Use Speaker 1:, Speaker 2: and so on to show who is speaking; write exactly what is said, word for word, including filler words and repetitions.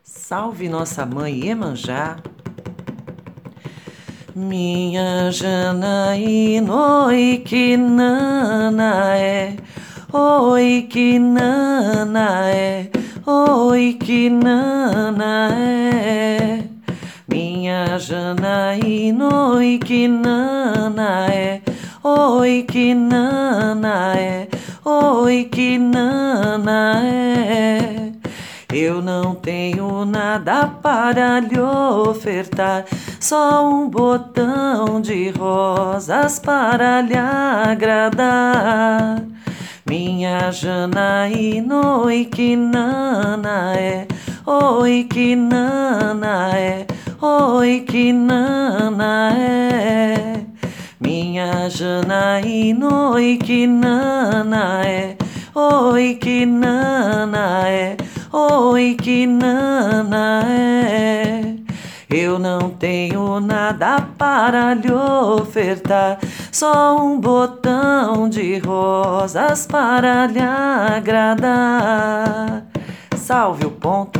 Speaker 1: Salve nossa mãe Iemanjá. Minha Janaína, oi que nana é, oi que nana é, oi que nana é. Minha Janaína, oi que nana é, oi que nana é, oi que nana é. Eu não tenho nada para lhe ofertar, só um botão de rosas para lhe agradar. Minha Janaína, oi que nana é, oi que nana é, oi que nana é. Minha Janaína, oi que nana é, oi que nana é, oi que nana é. Eu não tenho nada para lhe ofertar, só um botão de rosas para lhe agradar. Salve o ponto.